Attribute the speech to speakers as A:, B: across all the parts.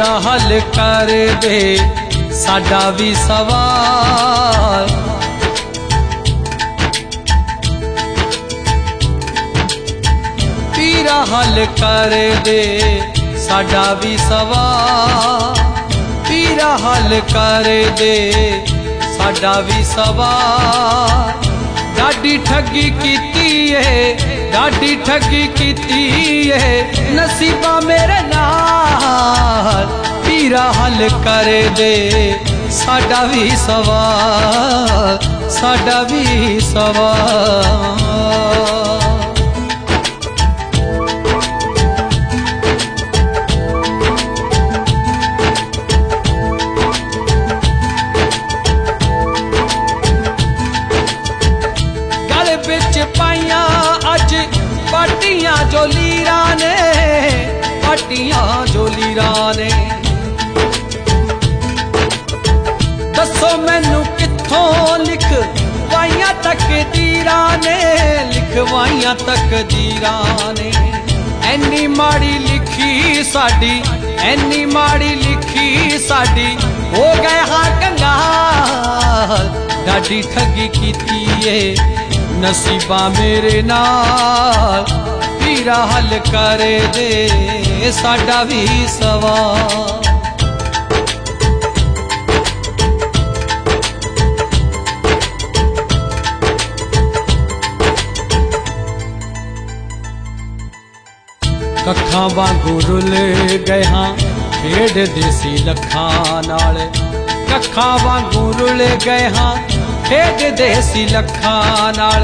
A: पीरा हल कर दे साडा भी सवाल। पीरा हल कर दे साडा भी सवाल। पीरा हल कर दे साडा भी सवाल। डाडी ठगी कीती है, डाडी ठगी कीती है नसीबा मेरे नाल। पीरा हल कर दे साडा भी सवाल, साडा भी सवाल। पाइया अज पाटियां जो लीरा ने, पाटियां जो लीरा ने। दसो मैनू कित्थों लिखवाइयां तकदीरां ने, लिखवाइयां तकदीरां ने। ऐनी माड़ी लिखी साडी, ऐनी माड़ी लिखी साडी हो गए हाँ कंगाल। डाडी ठगी कीती है नसीबा मेरे नाल। पीरा हल कर दे साडा भी सवाल। कखां वांगू रुल गए हाँ खेड देसी लखां नाल। कखां वांगू रुल गए हाँ खेड देसी लखां नाल।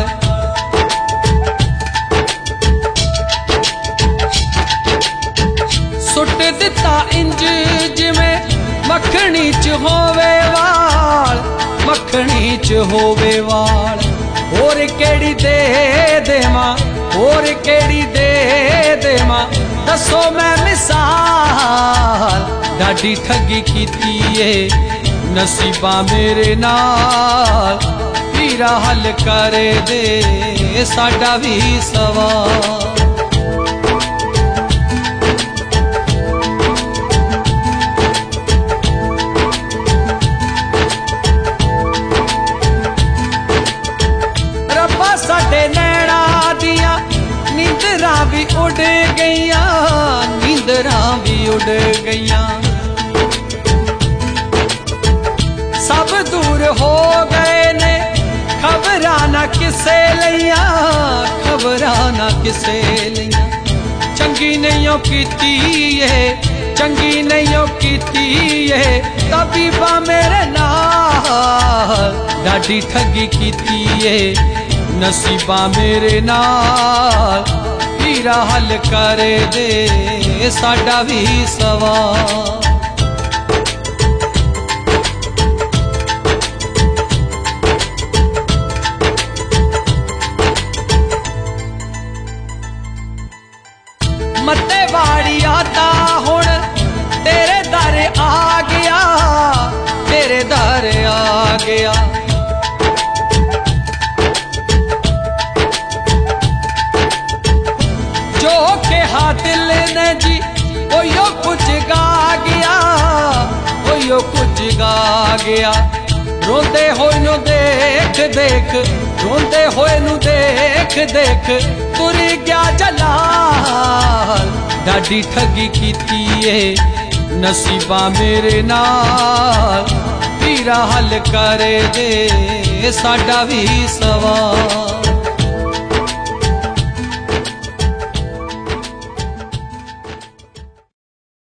A: सुट दिता इंज जिवें मखनी च होवे वाल, मखनी च होवे वाल। होर केड़ी दे देवां, होर केड़ी दे देवां दसो मैं मिसाल। डाडी ठगी कीती है नसीबा मेरे नाल। पीरा हल कर दे साडा भी सवाल। रब्बा साडे नैना दियां नींदरां भी उड़ गईयां, नींदरां भी उड़ गईयां। सब दूर हो गए ने खबरां ना किसे लियां, खबरां ना किसे लियां। चंगी नहीं कीती है, चंगी नहीं कीती है तबीबा मेरे नाल। डाडी ठगी कीती है नसीबा मेरे नाल। पीरा हल कर दे साडा भी सवाल। मते वाड़ी आता हुण तेरे दर आ गया, तेरे दर आ गया। जो कहा दिल ने जी ओयो कुछ गा गया, ओयो कुछ गा गया। रोंदे होए नू देख देख, रोंदे होए नू देख देख तुर गया जलाल। डाडी ठगी कीती है नसीबा मेरे नाल। पीरा हल कर दे साडा भी सवाल।